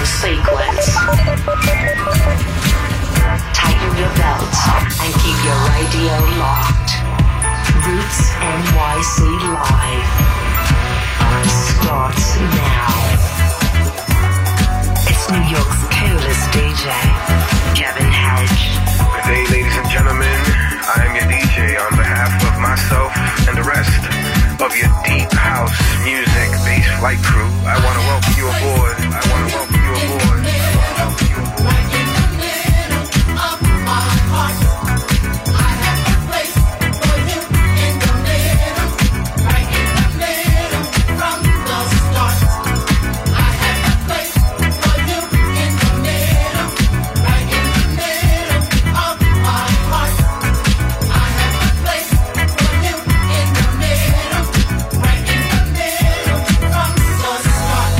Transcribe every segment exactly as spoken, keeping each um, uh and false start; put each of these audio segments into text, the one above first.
sequence. Tighten your belts and keep your radio locked. Roots N Y C Live starts now. It's New York's coolest D J, Kevin Hedge. Good day, ladies and gentlemen. I am your D J on behalf of myself and the rest of your deep house music bass flight crew. I want to welcome you aboard. I want to welcome you aboard. I want to welcome you aboard. Start.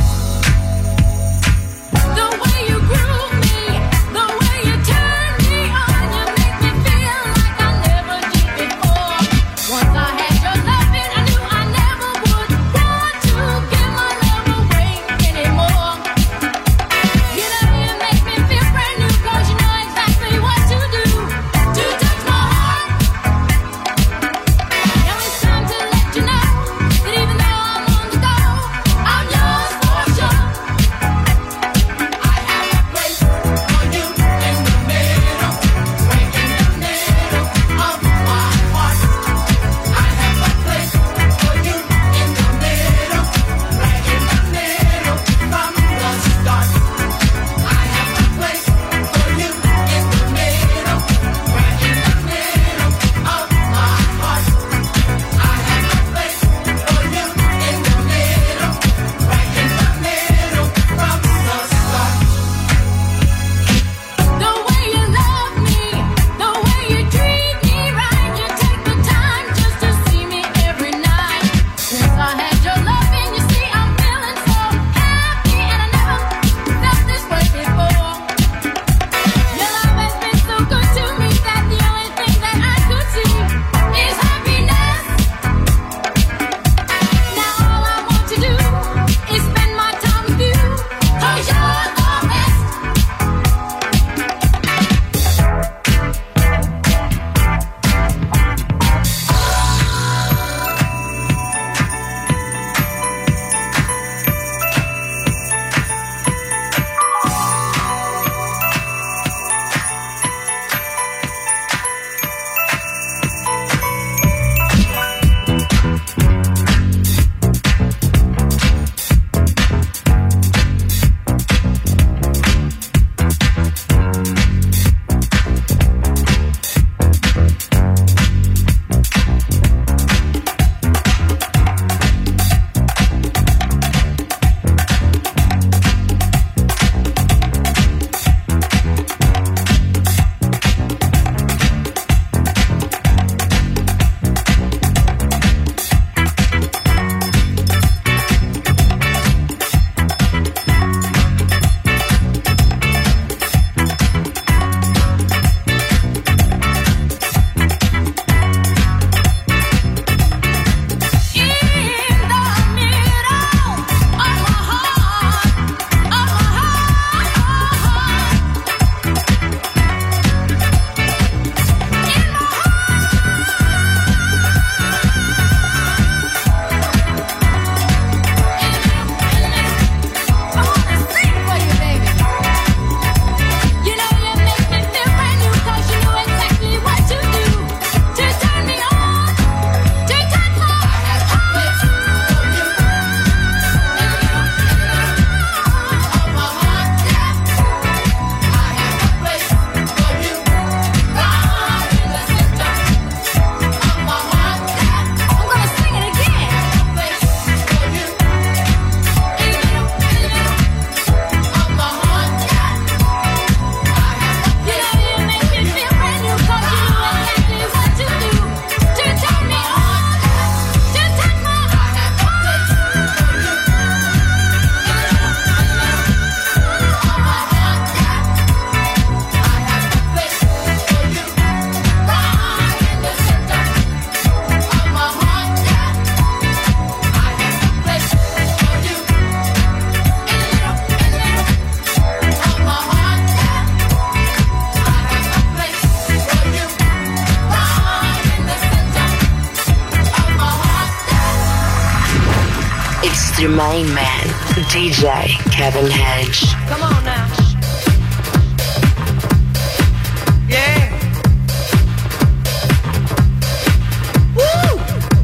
your main man, D J Kevin Hedge. Come on now. Yeah. Woo!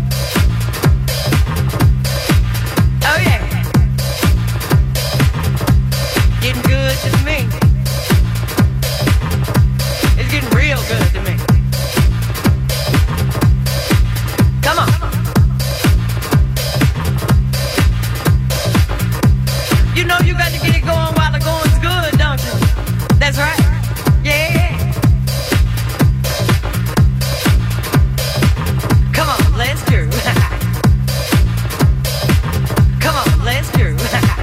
Oh yeah. Getting good to me. It's getting real good to me. Come on. You know you got to get it going while the going's good, don't you? That's right. Yeah. Come on, let's do. Come on, let's do.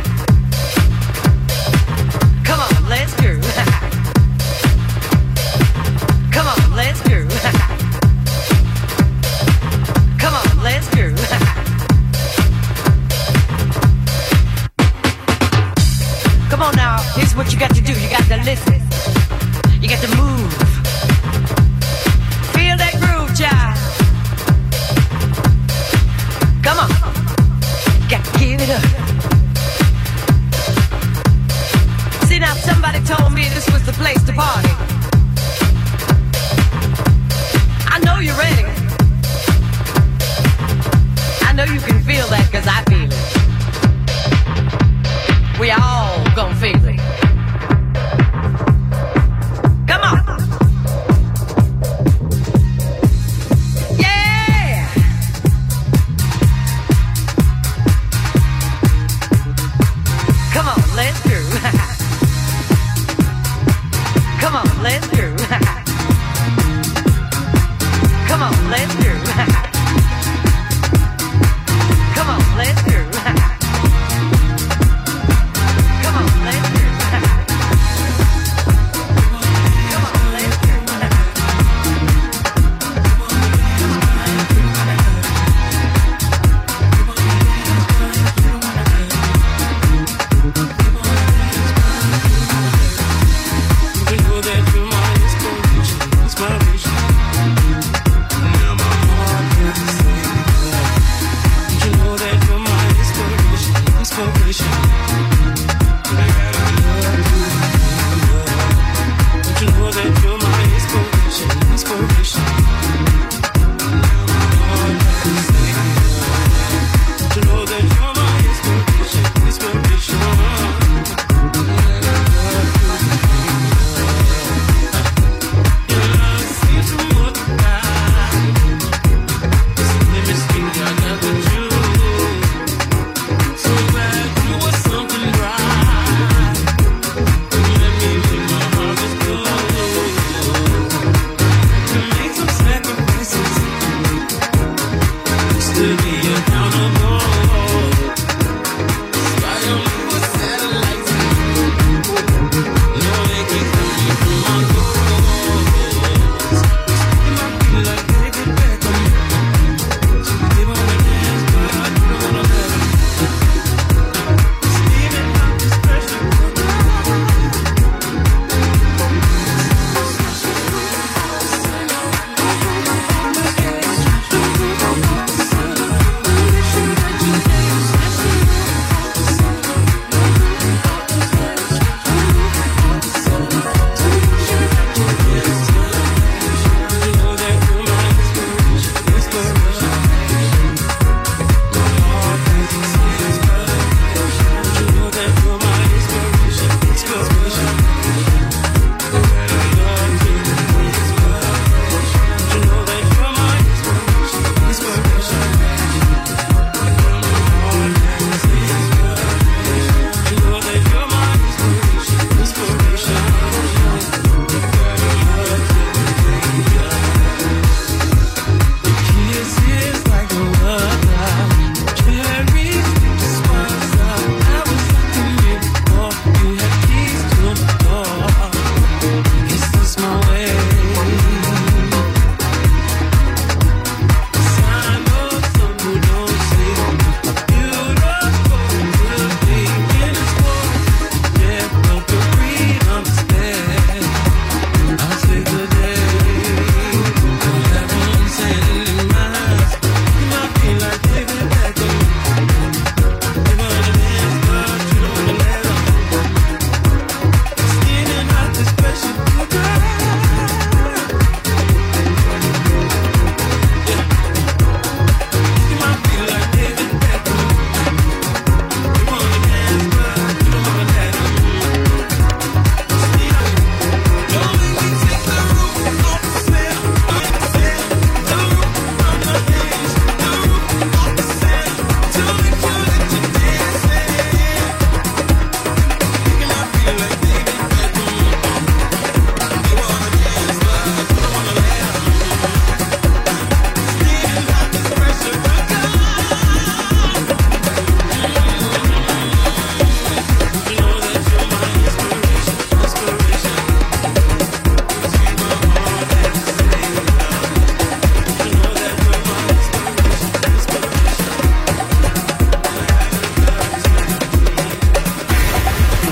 Come on, let's do. Come on, let's do. Come on, let's do. Come on now, here's what you got to do. You got to listen. You got to move. Feel that groove, child. Come on. Got to give it up. See now, somebody told me this was the place to party. I know you're ready. I know you can feel that, cause I feel it. We all gon' feel it. Come on. Yeah. Come on, let's do. Come on, let's do. Come on, let's do. Come on, let's do. Come on, let's do. Come on, let's do. People that you might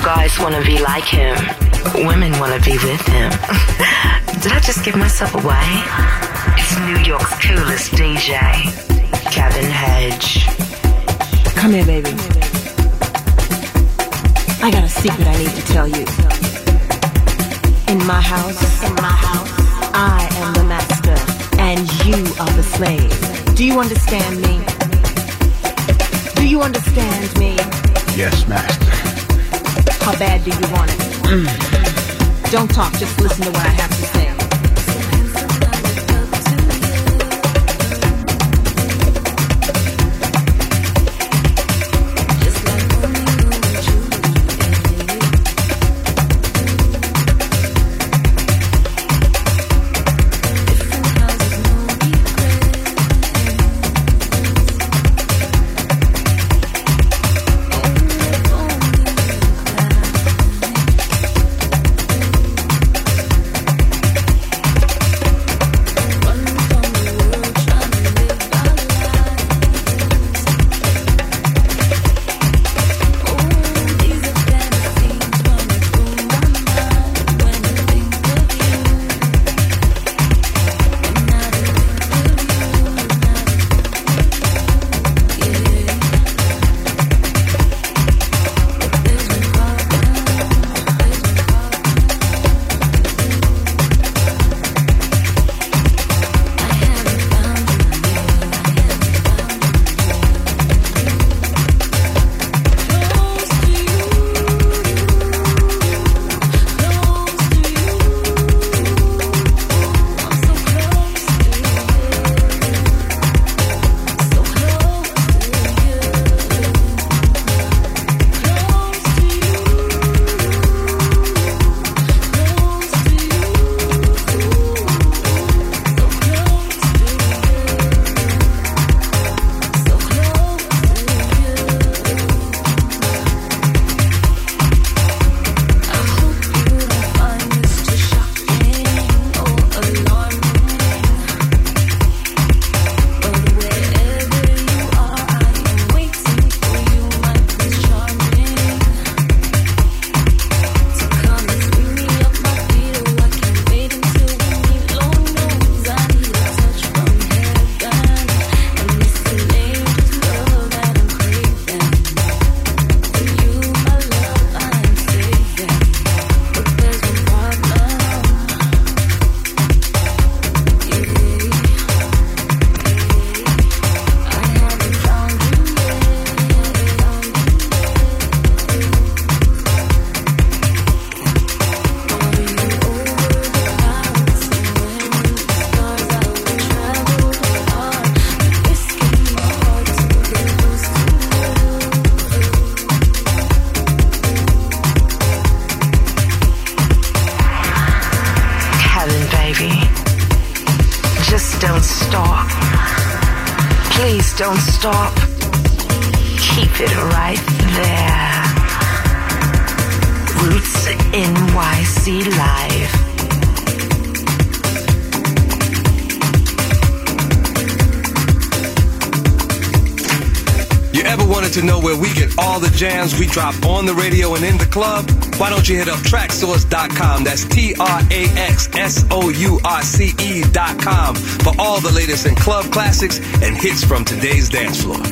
Guys want to be like him. Women want to be with him. Did I just give myself away? It's New York's coolest D J, Kevin Hedge. Come here, baby. I got a secret I need to tell you. In my house, in my house, I am the master, and you are the slave. Do you understand me? Do you understand me? Yes, master. How bad do you want it? Mm. Don't talk, just listen to what I have to say. Don't stop. Keep it right there. Roots N Y C Live. You ever wanted to know where we get all the jams we drop on the radio and in the club? Why don't you hit up traxsource dot com? That's T R A X S O U R C E dot com for all the latest in club classics and hits from today's dance floor.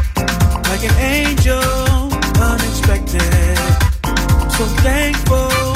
Like an angel, unexpected. So thankful.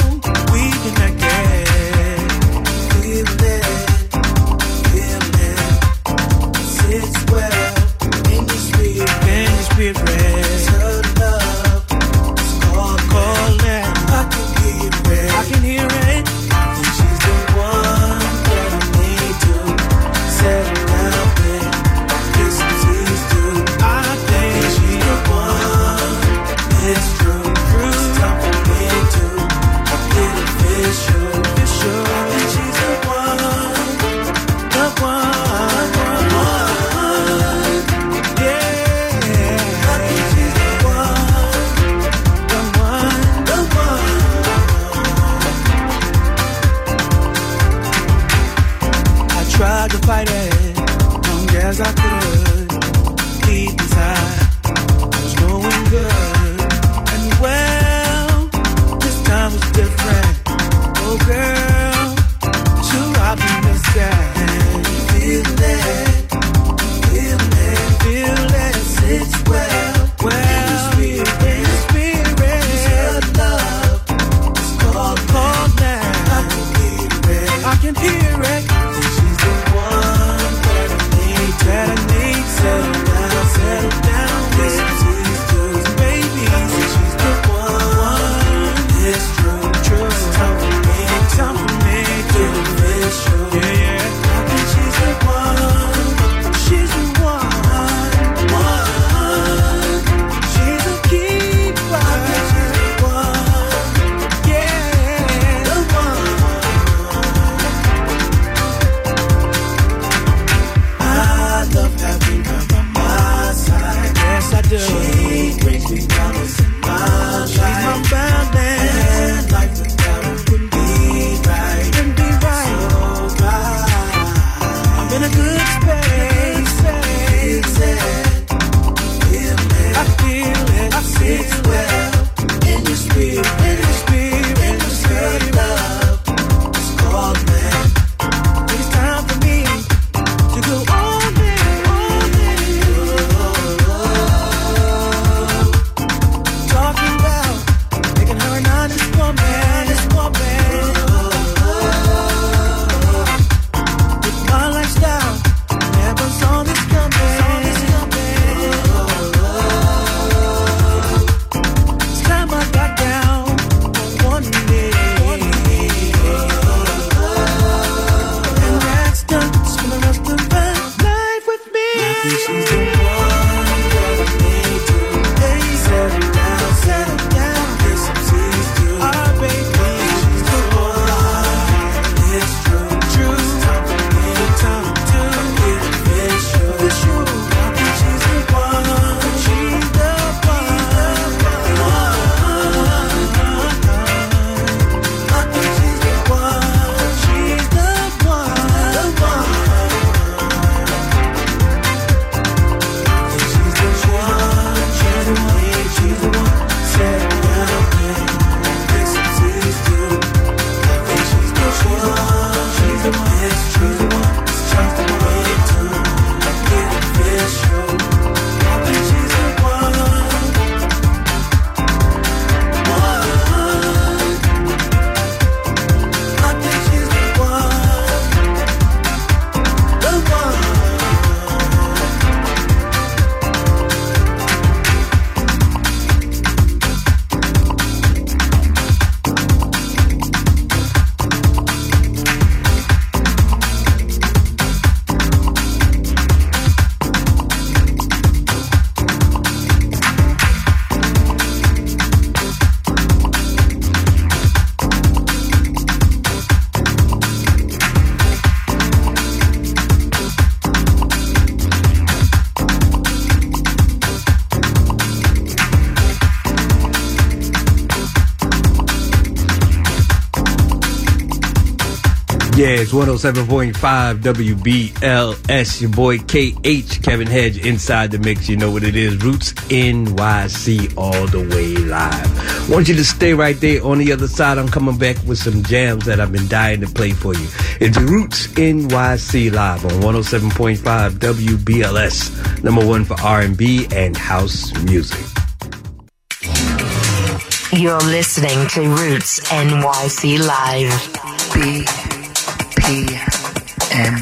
tried to fight it long as I could. Deep inside, I was going good. And well, this time was different. Oh girl, too optimistic. Feel it, feel it, feel it. It's well, well. In the spirit, in the spirit. It's love. It's called, called now. I can hear it. I can hear it. She's the one that I need, that I need. Settle down, settle down. Listen to these dudes, baby. She's the one. It's true, true. It's time for me, time for me to feel sure. Yeah, yeah. I think she's the one. She's the one. One. She's a keeper. I think she's the one. Yeah, the one. I love having her by my side. Yes, I do. She brings me promise in my life. She's my balance. And life without her wouldn't be right. Wouldn't be right. So right. I'm in a good space. Feel it. Feel it. I feel it. I feel it. Well. In your spirit. In your spirit. In your spirit. Love. It's called man. It's time for me to go all in, all in. Talking about making her an honest woman, honest woman. With my lifestyle, never saw this coming. Saw this coming. It's time I got down on one knee. And that's done. Spend the rest of my life with me. I think she's the one that I need to. Hey, settle down, settle down. Get some C's too. Ah, baby, she's the one. It's true, true. It's time for me, time to get official. Official. I think she's the one. She's the one. I think she's the one. She's the one. The one. She's the one. She's the one. She's the one. Settle down, man. Make some C's too. I think she's the one. She's the one. She's the one. It's time for me to get official. I think she's the one. One. I think she's the one. The one. Yeah, it's one oh seven point five W B L S. Your boy K H, Kevin Hedge, inside the mix. You know what it is. Roots N Y C all the way live. Want you to stay right there. On the other side, I'm coming back with some jams that I've been dying to play for you. It's Roots N Y C live on one oh seven point five W B L S. Number one for R and B and house music. You're listening to Roots N Y C live. B P M.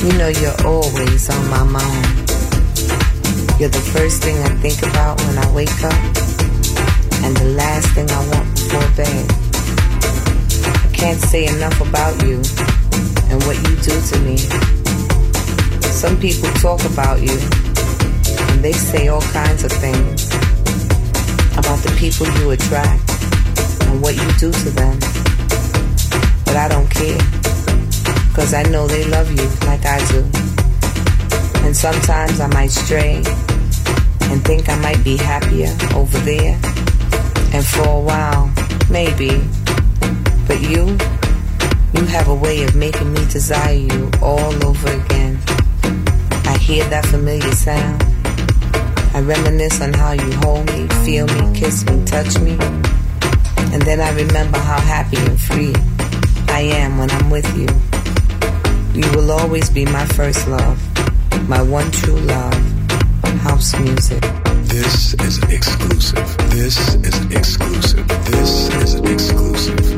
You know you're always on my mind. You're the first thing I think about when I wake up, and the last thing I want before bed. I can't say enough about you and what you do to me. Some people talk about you, and they say all kinds of things about the people you attract and what you do to them. But I don't care, 'cause I know they love you like I do. And sometimes I might stray and think I might be happier over there. And for a while, maybe. But you, you have a way of making me desire you all over again. I hear that familiar sound. I reminisce on how you hold me, feel me, kiss me, touch me. And then I remember how happy and free I am when I'm with you. You will always be my first love, my one true love, house music. This is an exclusive. This is an exclusive. This is an exclusive.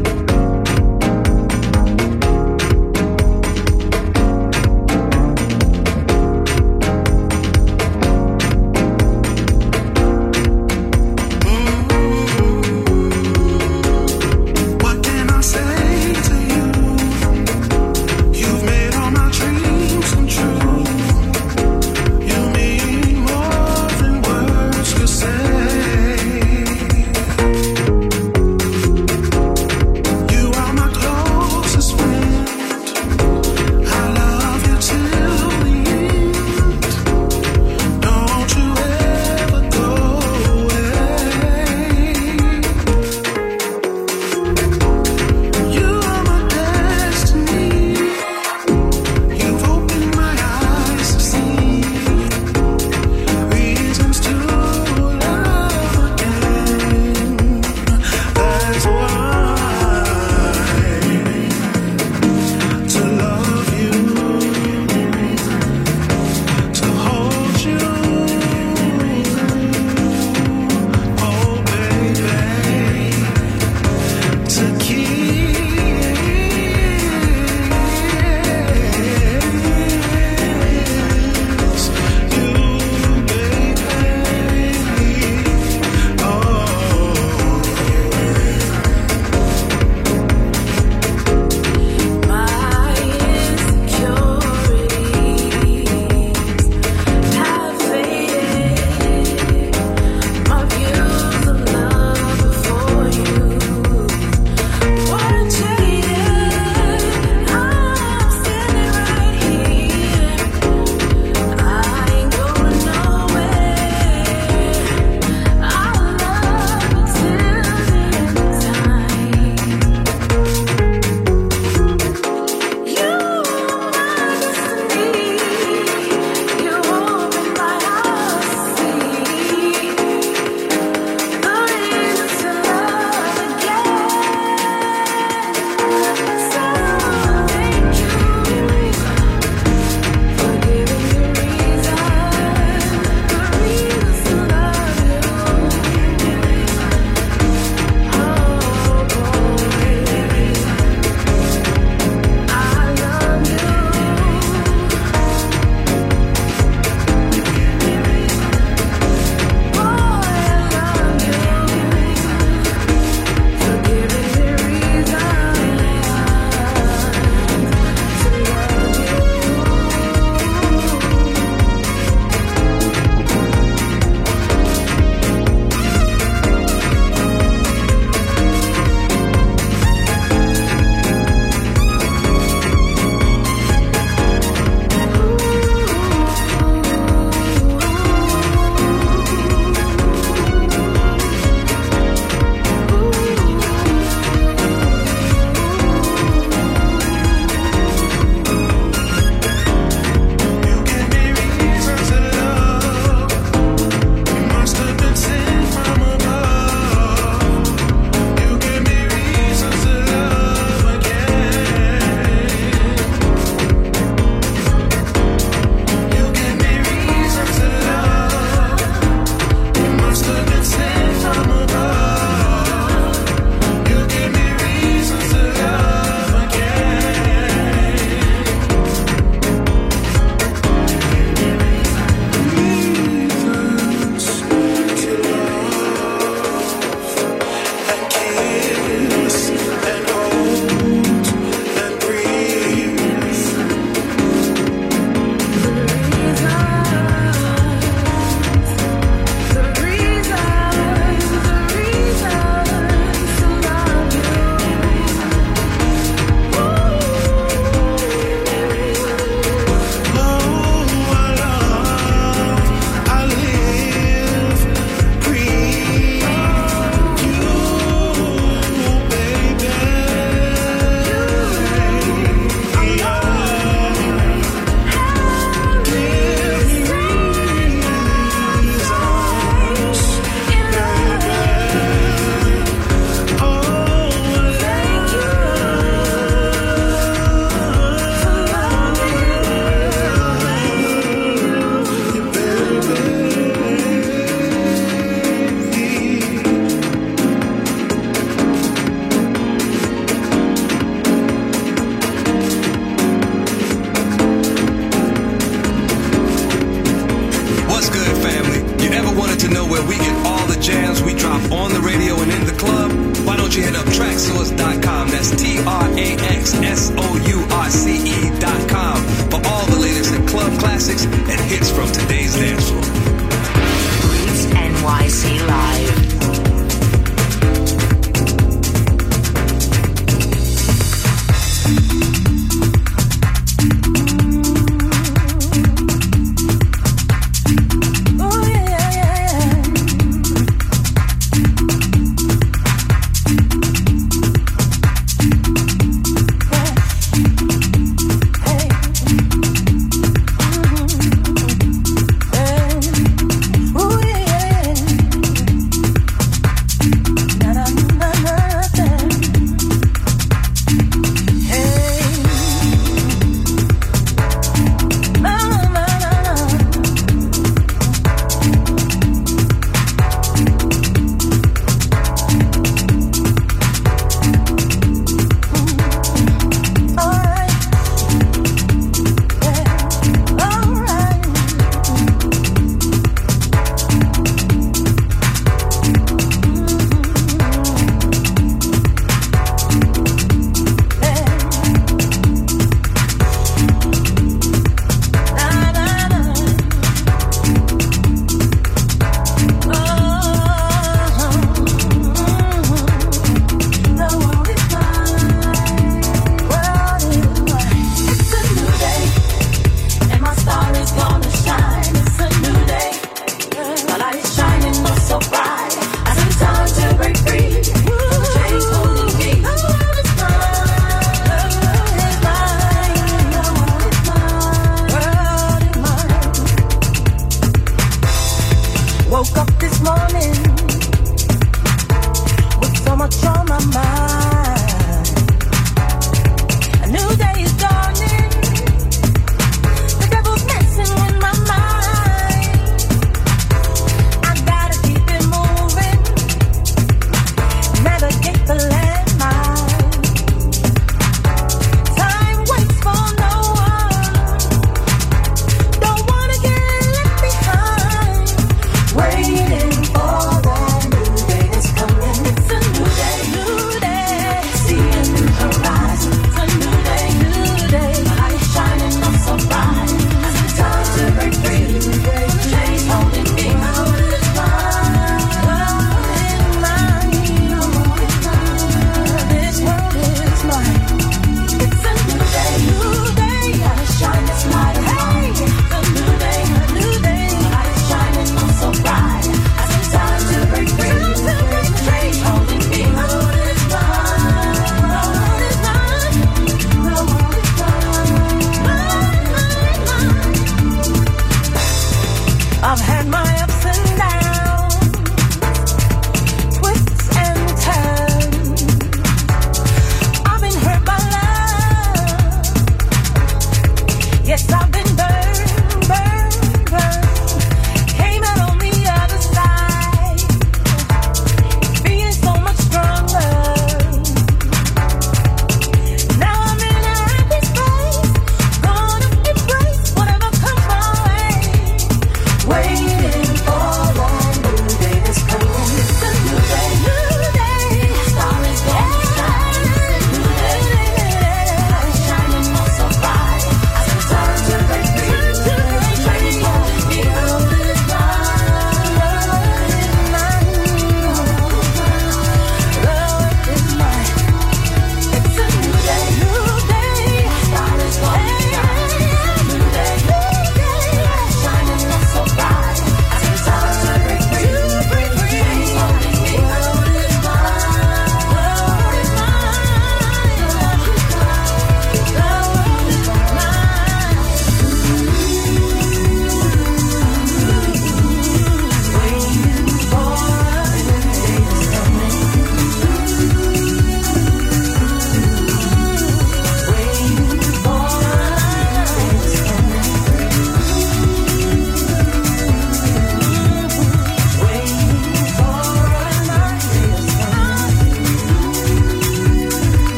to know where we get all the jams we drop on the radio and in the club? Why don't you hit up track source dot com? That's T R A X S O U R C E dot com for all the latest in club classics and hits from today's dance floor. Roots N Y C Live.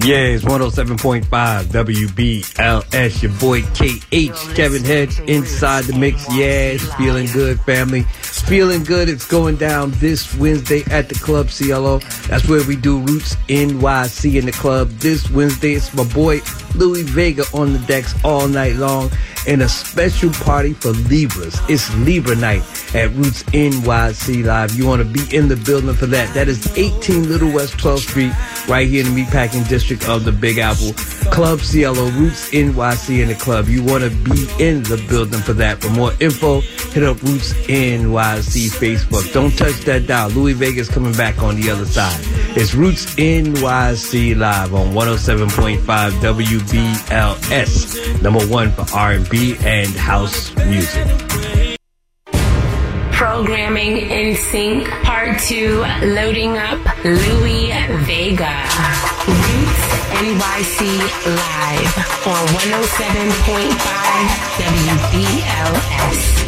Yeah, it's one oh seven point five W B L S. Your boy K H, Kevin Hedge, inside the mix. Yeah, it's feeling good, family. It's feeling good. It's going down this Wednesday at the Club C L O. That's where we do Roots N Y C in the club. This Wednesday, it's my boy Louis Vega on the decks all night long. And a special party for Libras. It's Libra night at Roots N Y C Live. You want to be in the building for that. That is eighteen Little West twelfth Street, right here in the Meatpacking District of the Big Apple. Club C L O, Roots N Y C in the club. You want to be in the building for that. For more info, hit up Roots N Y C Facebook. Don't touch that dial. Louis Vega's coming back on the other side. It's Roots N Y C Live on one oh seven point five W B L S. Number one for R and B and house music. Programming in sync, part two, loading up Louis Vega. Roots N Y C Live on one oh seven point five W B L S.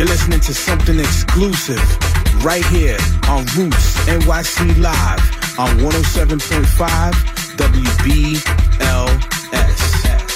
You're listening to something exclusive right here on Roots N Y C Live on one oh seven point five W B L S.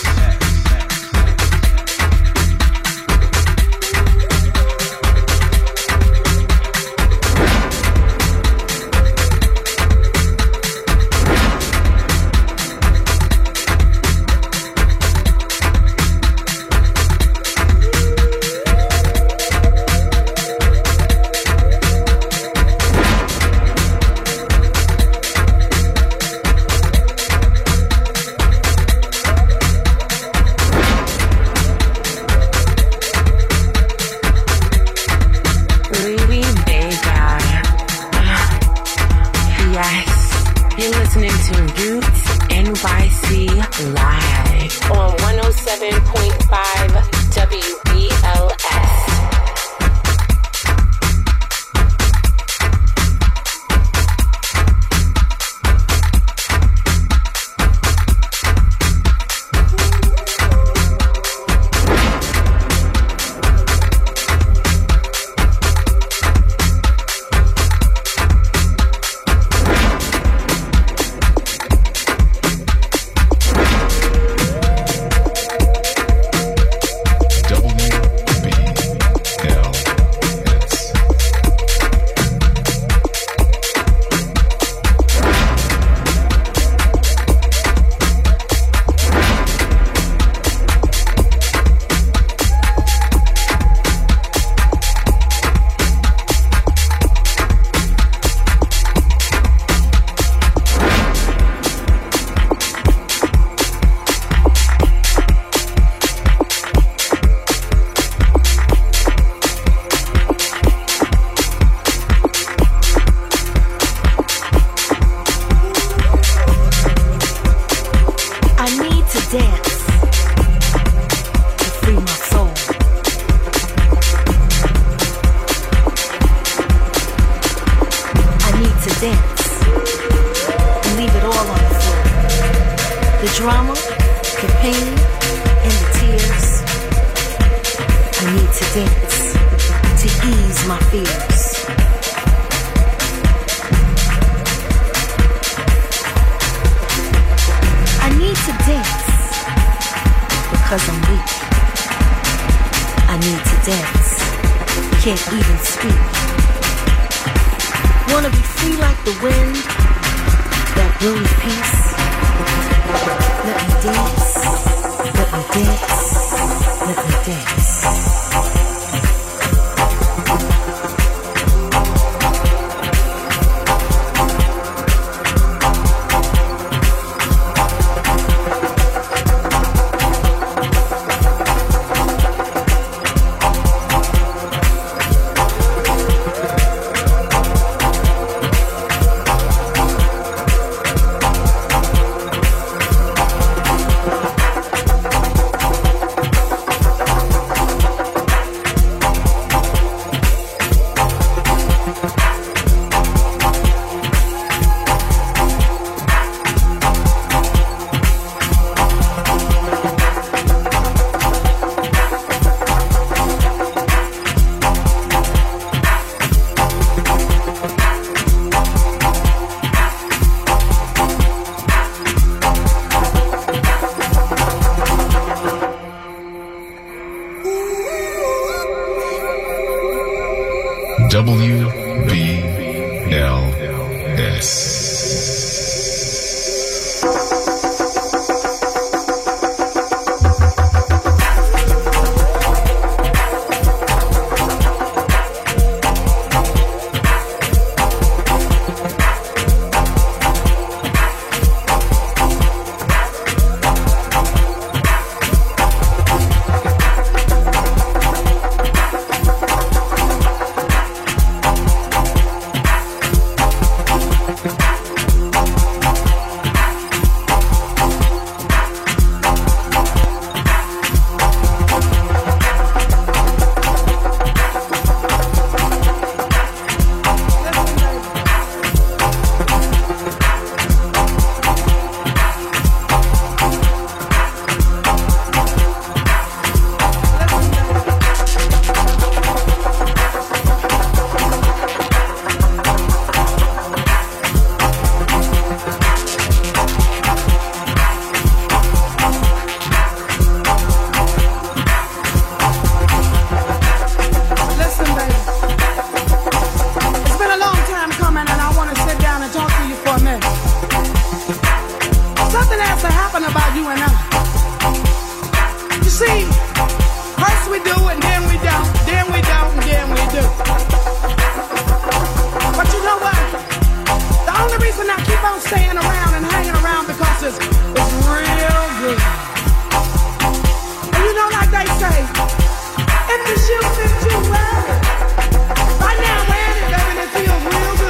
W B L S. Bye. see, first we do and then we don't, then we don't and then we do. But you know what? The only reason I keep on staying around and hanging around because it's, it's real good. And you know, like they say, if the shoe fits you well, right now wearing it, baby, it feels real good.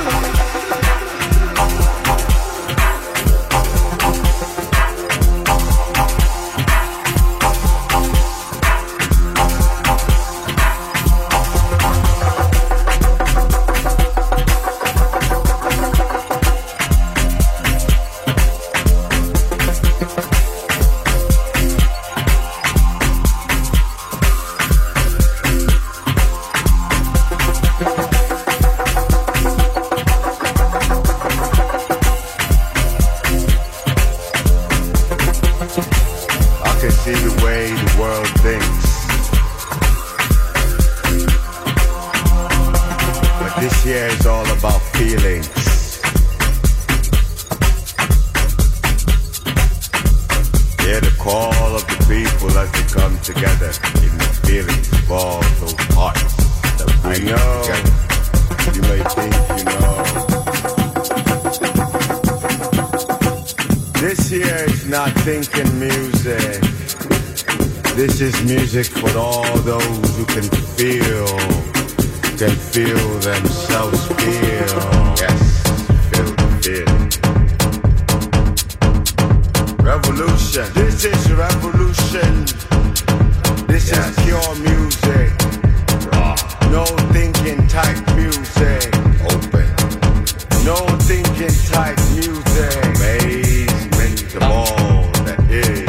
This is music for all those who can feel, can feel themselves feel. Yes, feel the feel. Revolution. This is revolution. This yes. is pure music. Raw. No thinking type music. Open. No thinking type music. Amazement of all that is.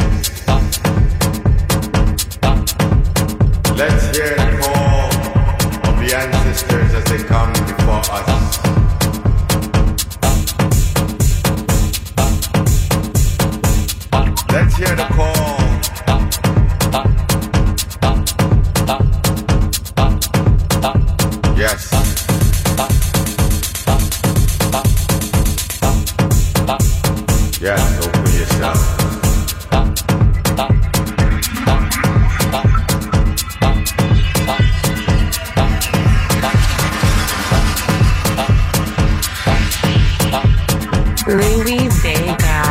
Let's hear the call of the ancestors as they come before us. Let's hear the call. Yes. Yes, open yourself. Louie Vega.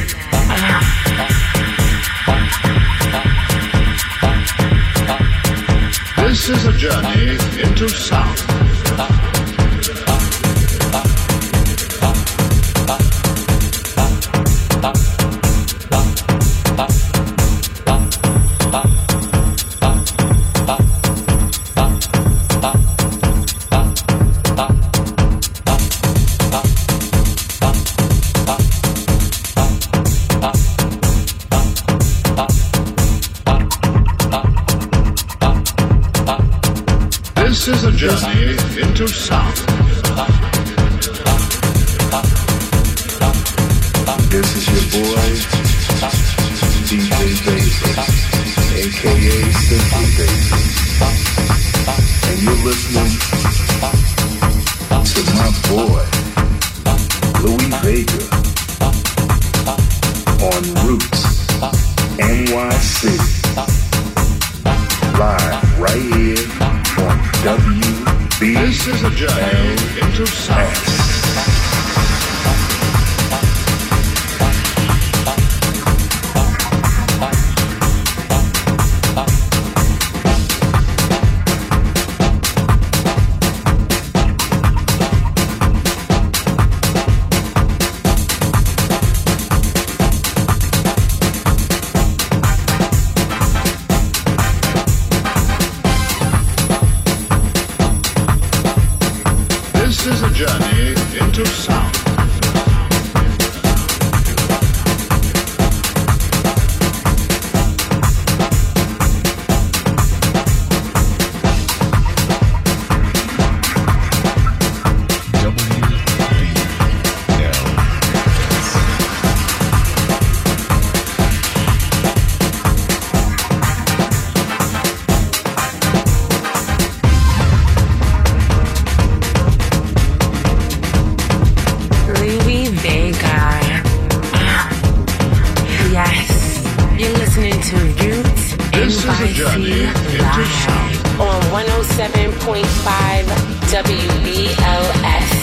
This is a journey into sound. This is a journey into sound. This is your boy, D J Baby, a k a. Simply Baby. And you're listening to my boy, Louie Vega, on Roots N Y C. Live right here on W B L S. This is a journey into sound. This is a journey into sound. Y C Live on one oh seven point five W B L S.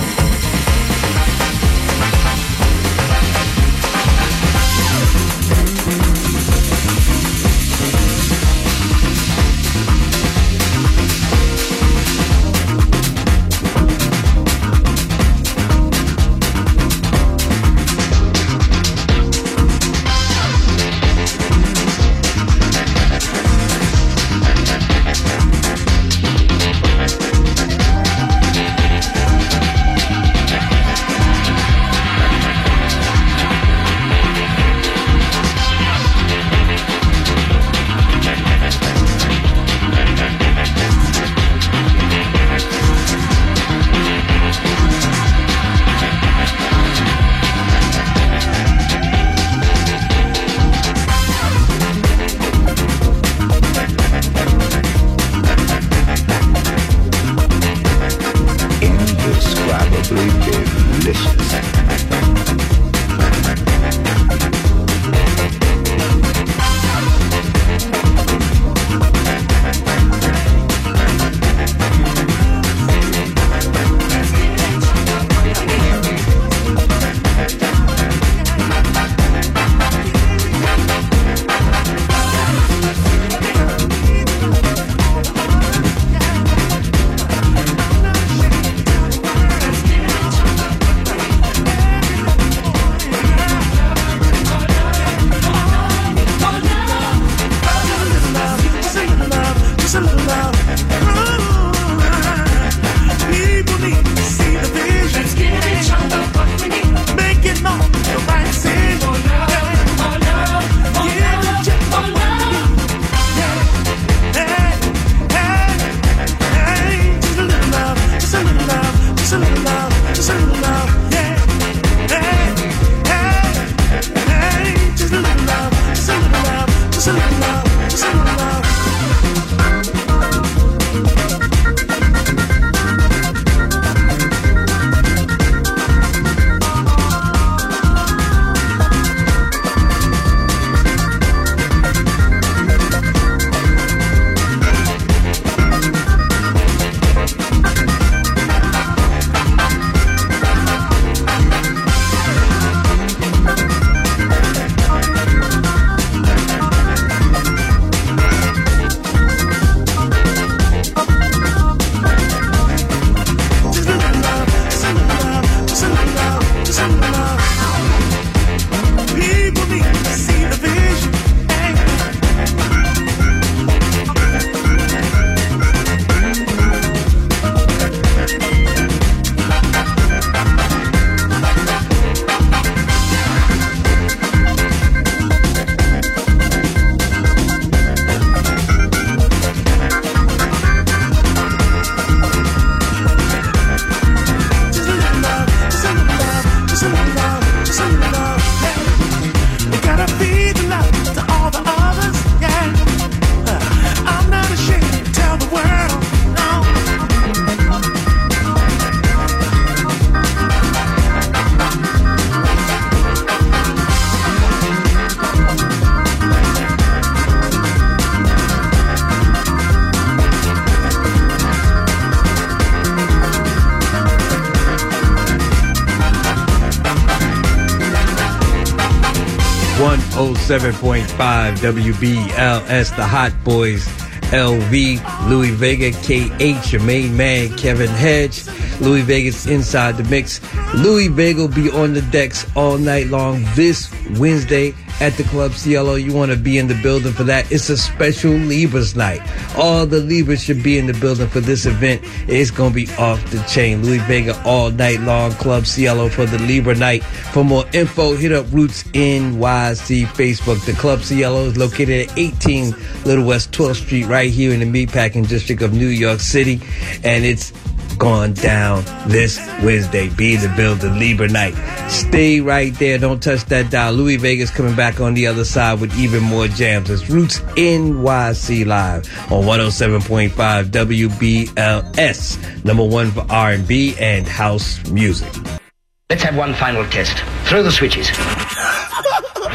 one oh seven point five W B L S, the Hot Boys, L V, Louis Vega, K H, your main man, Kevin Hedge. Louis Vega's inside the mix. Louis Vega will be on the decks all night long this Wednesday at the Club C L O. You want to be in the building for that. It's a special Libras night. All the Libras should be in the building for this event. It's going to be off the chain. Louis Vega all night long, Club C L O for the Libra night. For more info, hit up Roots N Y C Facebook. The Club C L O is located at eighteen Little West twelfth Street right here in the Meatpacking District of New York City. And it's going down this Wednesday. Be in the building, Libra night. Stay right there. Don't touch that dial. Louis Vega's coming back on the other side with even more jams. It's Roots N Y C Live on one oh seven point five W B L S. Number one for R and B and house music. Let's have one final test. Throw the switches.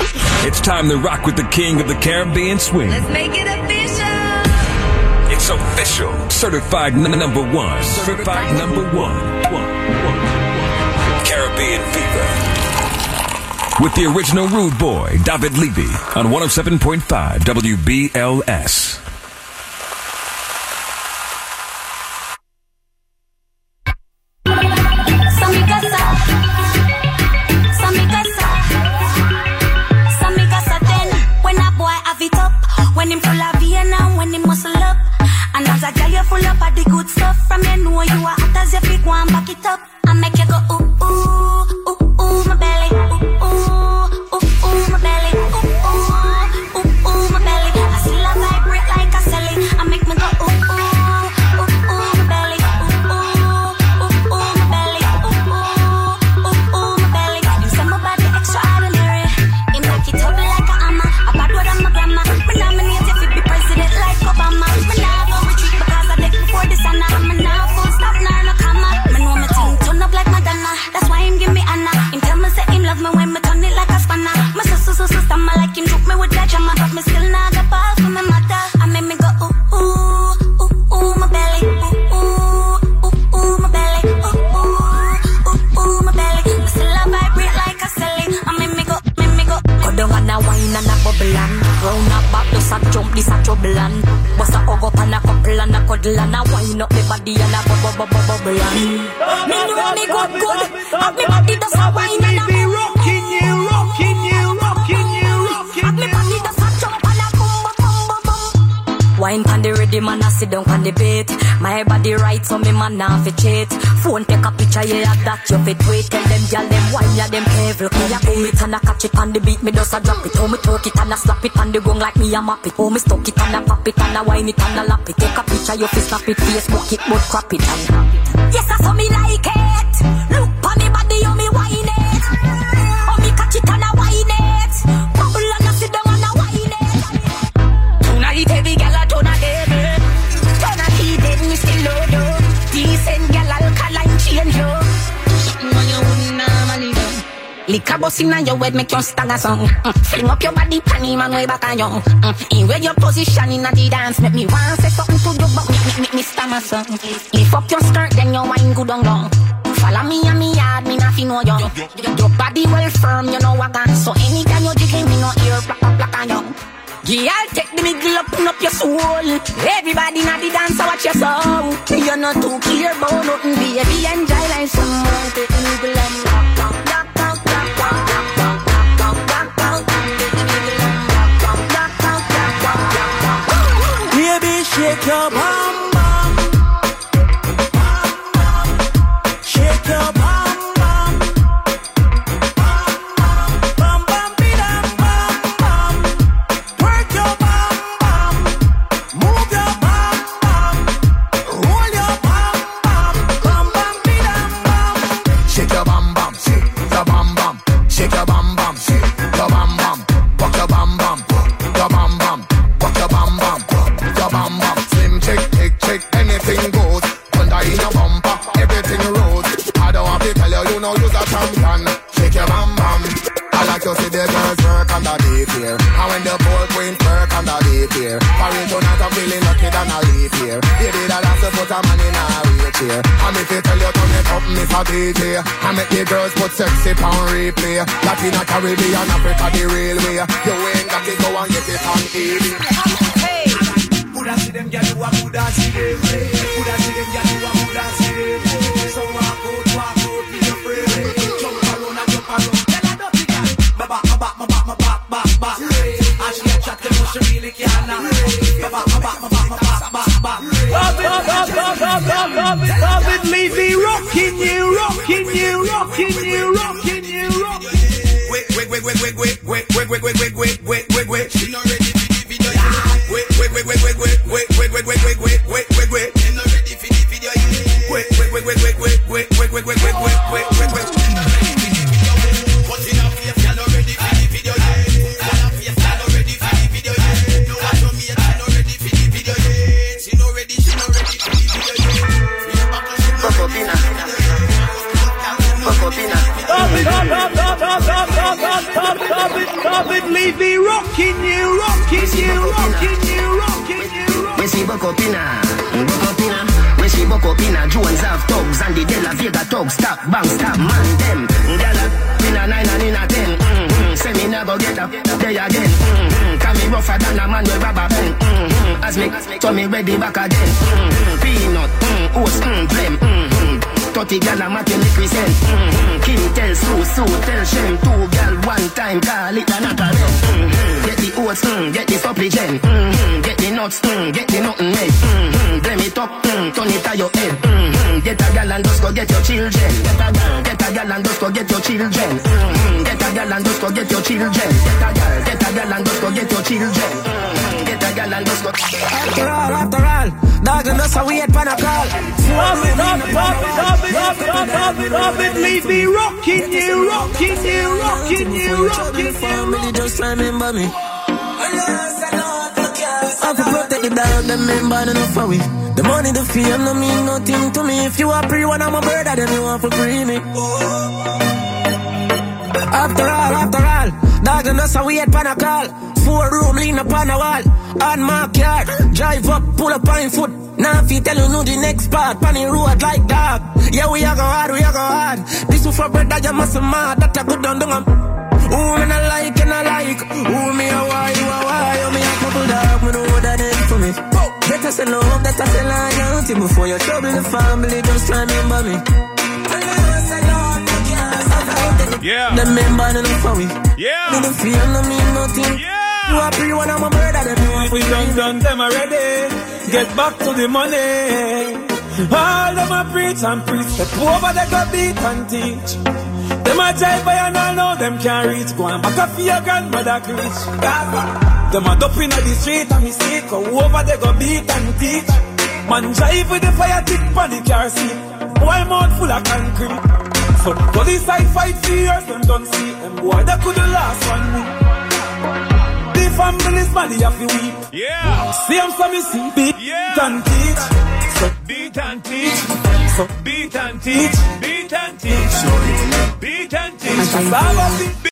It's time to rock with the king of the Caribbean swing. Let's make it official. It's official. Certified n- number one. Certified number one. one, one. Caribbean Fever. With the original rude boy, David Levy, on one oh seven point five W B L S. When him full of Vienna, when him muscle up. And as I tell you full up of the good stuff. From you know you are hot as if you go and back it up. I make you go ooh, ooh, ooh, ooh, my belly. Ooh, ooh, ooh, ooh, my belly. Ooh, ooh, ooh, ooh, my belly. I still a vibrate like a celly. I make me go ooh, ooh, ooh, ooh, my belly. Ooh, ooh, ooh, ooh, my belly. Ooh, ooh, ooh, ooh, my belly. You say my body extraordinary. Him back it up like a hammer. A bad word on my grandma. Me nominate if it be president like Obama. Me nah go retreat because I did before this and now. Me nah full stop, nah no comma. Me know me thing turn up like Madonna. That's why him give me Anna. Him tell me say him love me when me turn it like a spanner. Me so so so so stammer like him choke me with that jammer. But me still nah got balls for me mother. I make me go ooh ooh ooh ooh my belly. Ooh ooh ooh ooh my belly. Ooh ooh ooh ooh my belly. Me still a vibrate like a celly. I make me go, make me go. Go down and a wine and a bubble and round a back just a jump this a trouble and bust a hug up and a couple and a cuddle and a wine up me body and a bubble bubble bubble and me know me good good. Have me body just a wine and a be rocking you, rocking you, rocking you, rocking you. Have me body just a jump and a boom boom boom boom. Wine pan the ready man a sit down on the bed. My body right so me man nah fi cheat. Phone take a picture yeah that you fit tweet. Tell them gyal them wine ya them cave. Look me a pull it and a catch it on the beat. Me just a drop it. Oh me talk it and a slap it on the gong like me a map it. Oh me stuck it and a pop it and a wine it and a lap it. Take a picture you fi snap it. Facebook it but crap it and yes I saw me like it. Look pa me body you me wine it. Oh me catch it and a wine it. Bubble and a sit down and a wine it. Tonight heavy gyal a turn a heavy. Turn a heat then me still load up. Decent gyal alkaline change up. Something when you wouldn't normally do. Liquor bust inna your head make you stagger song. Mm. Fling up your body panty man way back on you. Mm. In where your position inna the dance make me want say something to you but me me me, me stammer song. Lift up your skirt then your wine good on down. Follow me and me yard me nothing know you. Your body well firm you know I got. So anytime you jiggle me no ear black black on you. Yeah, I'll take the middle up, open up your soul. Everybody na the dance, watch your soul. You're not too clear about nothing, baby. Enjoy life some more. Take the middle and rock, rock, rock, rock, rock, rock, rock, rock, rock, rock. Take the middle and rock, rock, rock, rock, rock, rock, rock, rock. Baby, shake your bum bum, shake your bum. And when the ball queen work on the daycare, parents don't have to feeling lucky than a leaf here. Baby, that has to put a man in a wheelchair. And if you tell you turn it up, Miss a D J, I make the girls put sexy on replay. Latina, Caribbean, Africa, the real way. You ain't got it, go and get it on T V. Hey, coulda see them gyal, you a coulda see them. Coulda see them gyal, you a coulda see them. So walk out, walk out, be afraid. Jump around and jump around. Tell her dirty gyal, ba ba ba ba ba ba ba ba ba. And she a chat them, but she really can't. Ba ba ba ba ba ba ba ba. David Levy rocking you, rocking you, rocking you, rocking you, rocking you. Wait, wait, wait, wait, wait, wait, wait, wait, wait, wait, wait, wait, wait, wait, wait. She not ready for the video. Wait, wait, wait, wait, wait, wait, wait, wait, wait, wait, wait, wait, wait, wait, wait. She not ready for the video. Wait, wait, wait, wait, wait, wait, wait, wait, wait, wait, wait, wait, wait, wait, wait. She not ready for the video. But she not face, she not ready for the video. She not face, she not ready for the video. No, I don't mean she not ready for the video. She not ready, she not ready for the video. Pocopina, Pocopina. David Levy, rocking you, rocking you, rocking you, rocking you. When she buck up in her, buck up in her. When she buck up in her, Jones have thugs and the De La Vega thugs. Stop, bang, stop, man, them. Gala, in a nine and in a ten. Mm-hmm. Say me never get up, there again. Mm-hmm. Can me rougher than a man with rubber band. Mm-hmm. As me, so me ready back again. Mm-hmm. Peanut, mm, oats, mm, blem. Mm-hmm. thirty gal a making me present. Mm-hmm. Kim tell Sue, Sue tell Shem. Two gal one time, call it an apparel. Mm-hmm. Get the oats, mm, get the supplicant. Mm-hmm. Get the nuts, mm, get the nothing made. Mm-hmm. Blame it up, mm, turn it to your head. Mm-hmm. Get a gal and just go get your children. Get a gal, get a gal and just go get your children. Mm-hmm. Get a gal and just go get your children. Get a gal, get a gal and just go get your children. Mm-hmm. Get a gal and just go. After all, after all, dog and us a wait pan a call. Pop it, pop it, pop it, pop it, pop it, pop it, pop it, leave me rocking you, rocking you, rocking you, rocking you. Family just remember me. I have to protect the dog, them member enough for we. The money, the fame, no mean nothing to me. If you are pre one, I'm a brother, then you want to free me. After all, after all, dog and us a wait pan a call. Four room, lean up on a wall. On my yard, drive up, pull up on foot. Now if you tell you know the next part, on the road like dog. Yeah, we a go hard, we a go hard. This is for brother, you must mad. That a good done, done. Who me not like, and I like. Who me a why, you a why. You me a couple dog, me know that ain't for me. Better say love, better say loyalty. Before you trouble the family, just remember me. Yeah. The member enough for we. Yeah. No the fear, no mean nothing. Yeah. You are pre one, I'm a murder, them you want we done done them already. Get back to the money. All them a preach and preach. Step over they go beat and teach. Them a jive by and all know them can't reach. Go and back up for your grandmother preach. Them a dup in the street and me see. Go over they go beat and teach. Man jive with the fire tick on the car seat. Boy mouth full of concrete. So police I fight for years, them don't see them. Boy that could the last one week. The family's money have to weep. Yeah. See them so me see. Beat yeah. and teach. So beat and teach. So beat and teach. Beat and teach. Beat and teach. Beat and teach.